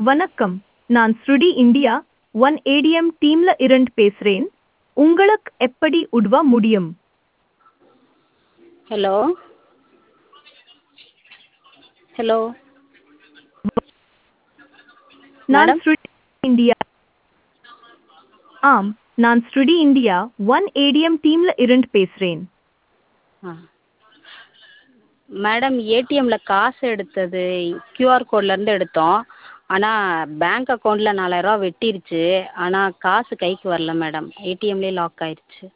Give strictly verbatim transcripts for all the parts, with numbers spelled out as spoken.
வணக்கம், நான் ஸ்ருடி India one ATM டீம்ல இருந்து பேசுறேன். உங்களுக்கு எப்படி உதவ முடியும்? ஹலோ ஹலோ நான் மேடம் ஸ்ருடி இந்தியா ஆம், நான் ஸ்ருடி இந்தியா ஒன் ஏடிஎம் டீம்ல இருந்து பேசுறேன். ஆ மேடம் ஏடிஎம்மில் காசு எடுத்தது கியூஆர் கோட்லேருந்து எடுத்தோம். ஆனால் பேங்க் அக்கௌண்ட்டில் நாலாயிரரூவா வெட்டிருச்சு. ஆனால் காசு கைக்கு வரல மேடம். ஏடிஎம்லேயே லாக் ஆயிடுச்சு.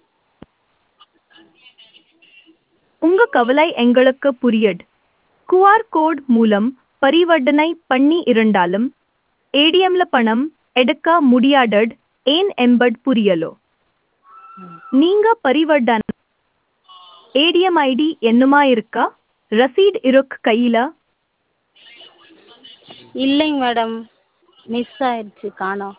உங்க கவலை எங்களுக்கு புரியுது. கியூஆர் கோட் மூலம் பரிவர்த்தனை பண்ணி இருந்தாலும் ஏடிஎம்ல பணம் எடுக்க முடியாதது ஏன் என்பது புரியலோ. நீங்க பரிவர்த்தனை ஏடிஎம் ஐடி என்னமா இருக்கா? ரசீது இருக்கு கையில? இல்லைங்க மேடம், மிஸ் ஆயிடுச்சு, காணோம்.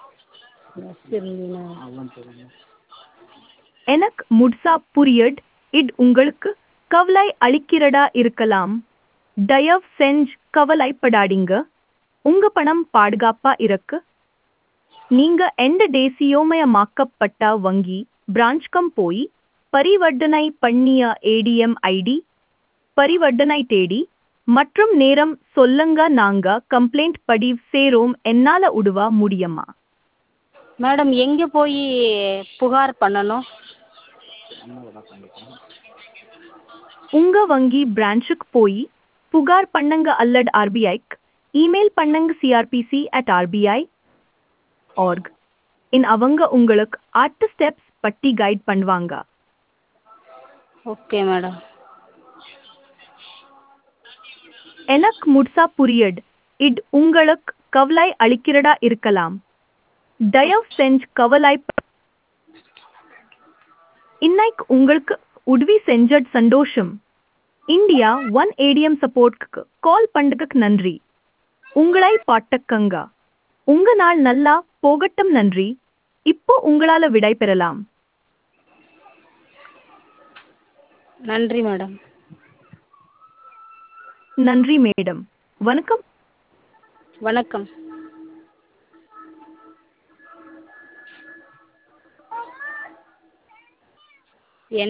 எனக்கு முழுசா புரியுது. இது உங்களுக்கு கவலை அளிக்கிறதா இருக்கலாம். தயவு செஞ்சு கவலைப்படாதீங்க. உங்க பணம் பாதுகாப்பா இருக்கு. நீங்க எந்த தேசியமயமாக்கப்பட்ட வங்கி பிரான்ச்கம் போய் பரிவர்த்தனை பண்ணிய ஏடிஎம் ஐடி, பரிவர்த்தனை தேதி மற்றும் நேரம் சொல்லுங்க. நாங்க கம்ப்ளைண்ட் பதிவு செய்றோம். என்னால உதவ முடியுமா? மேடம் எங்கே போய் புகார் பண்ணணும்? உங்க வங்கி பிரான்ச்சுக்கு போய் புகார் பண்ணுங்க அல்லது ஆர்பிஐக்கு இமெயில் பண்ணுங்க CRPC at RBI org. In அவங்க உங்களுக்கு ஆட்டு ஸ்டெப்ஸ் பற்றி கைட் பண்ணுவாங்க. Okay madam. எனக்கு முழுசா புரியுது. இது உங்களுக்கு கவலை அளிக்கிறதா இருக்கலாம். தயவு செஞ்சு கவலை இன்னைக்கு உங்களுக்கு உதவி செஞ்சது சந்தோஷம். இந்தியா ஒன் ஏடிஎம் சப்போர்ட்க்கு கால் பண்ணதுக்கு நன்றி. உங்களை பாட்டக்கங்க. உங்க நாள் நல்லா போகட்டும். நன்றி. இப்போ உங்களால விடை பெறலாம். நன்றி மேடம். நன்றி மேடம். வணக்கம். வணக்கம்.